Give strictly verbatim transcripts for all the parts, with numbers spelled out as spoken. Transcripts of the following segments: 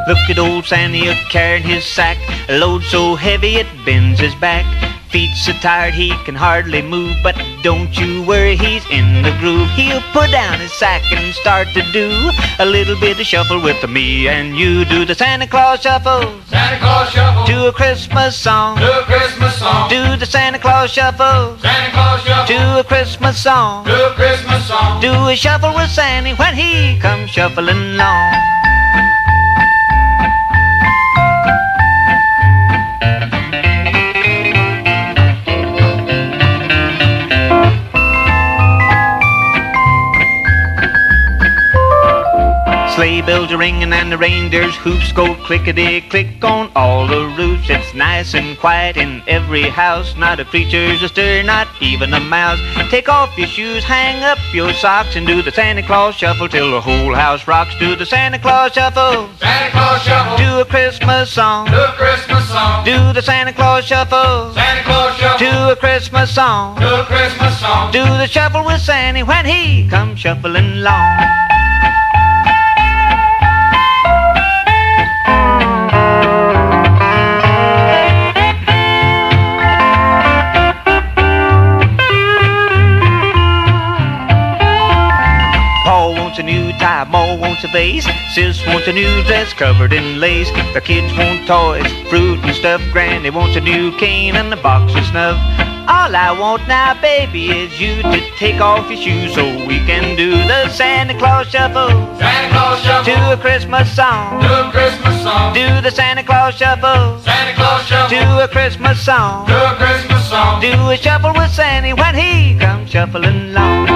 Look at old Sandy a-carrying his sack, a load so heavy it bends his back. Feet so tired he can hardly move, but don't you worry, he's in the groove. He'll put down his sack and start to do a little bit of shuffle with me and you. Do the Santa Claus shuffle, Santa Claus shuffle, to a Christmas song, to a Christmas song. do the Santa Claus shuffle, Santa Claus shuffle, to a Christmas song, to a Christmas song. do a shuffle with Sandy when he comes shuffling along. Sleigh bells are ringing and the reindeer's hoofs go clickety-click on all the roofs. It's nice and quiet in every house, not a creature's astir, not even a mouse. Take off your shoes, hang up your socks, and do the Santa Claus shuffle till the whole house rocks. Do the Santa Claus shuffle, Santa Claus shuffle, do a Christmas song, to a Christmas song. do the Santa Claus shuffle, Santa Claus shuffle, to a Christmas song, to a Christmas song. do the shuffle with Sandy when he comes shuffling along. Paul wants a new tie, Ma wants a vase, Sis wants a new dress covered in lace. The kids want toys, fruit and stuff. Granny wants a new cane and a box of snuff. All I want now, baby, is you to take off your shoes so we can do the Santa Claus shuffle, Santa Claus shuffle, to a Christmas song, to a Christmas song. do the Santa Claus shuffle, Santa Claus shuffle, to a Christmas song, to a Christmas song. do a shuffle with Sandy when he comes shuffling along.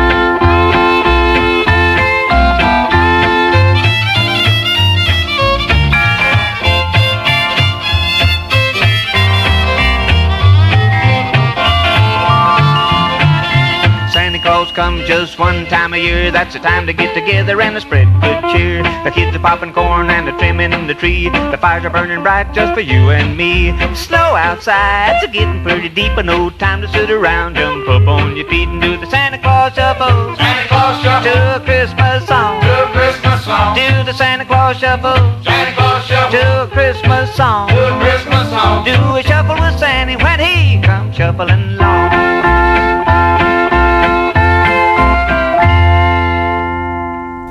Santa Claus comes just one time a year. That's the time to get together and to spread good cheer. The kids are popping corn and they're trimming the tree. The fires are burning bright just for you and me. Snow outside's a getting pretty deep, and no time to sit around. Jump up on your feet and do the Santa Claus shuffle, Santa Claus shuffle, to a Christmas song, to a Christmas song. do the Santa Claus shuffle, Santa Claus shuffle, to a Christmas song, to a Christmas song. do a shuffle with Sandy when he comes shuffling along.